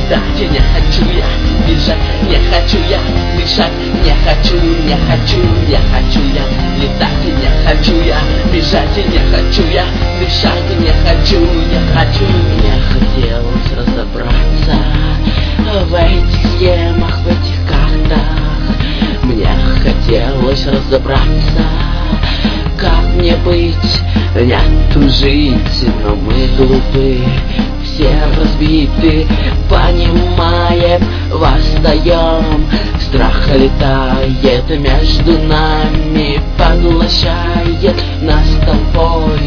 летать не хочу я, бежать не хочу я, дышать не хочу, не хочу, не хочу я, летать не хочу я, бежать не хочу я, дышать не хочу, не хочу. Мне хотелось разобраться в этих схемах, в этих картах. Мне хотелось разобраться, как мне быть, нету жить, но мы глупы, все разбиты, понимаем, восстаем. Страх летает между нами, поглощает нас толпой.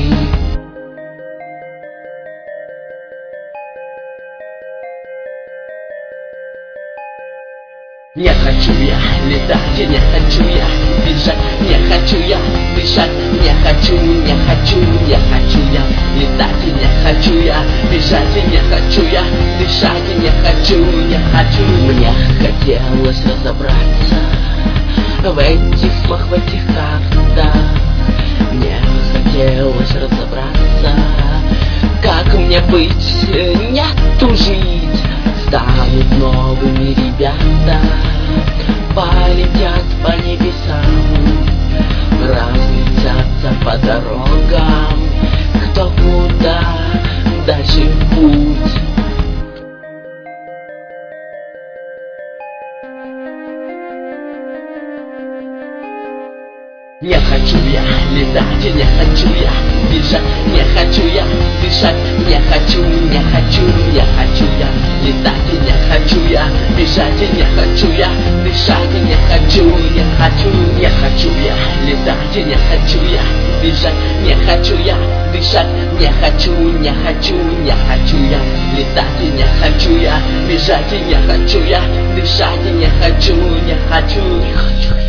Не хочу я летать, не хочу я бежать, не хочу я дышать, не хочу, не хочу, не хочу я летать, не хочу я бежать, не хочу я дышать, не хочу, не хочу. Мне хотелось разобраться в этих словах, в этих картах. Мне хотелось разобраться, как мне быть, нету жить. Станут новыми ребята, полетят по небесам, разлетятся по дорогам, кто куда, дальше в путь. Не хочу я летать, не хочу я бежать, не хочу я дышать, не хочу, не хочу, не хочу я летать, не хочу я бежать, не хочу я дышать, не хочу, не хочу, не хочу я летать, не хочу я бежать, не хочу я дышать, не хочу, не хочу, не хочу я летать, не хочу я бежать, не хочу я дышать, не хочу, не хочу, не хочу.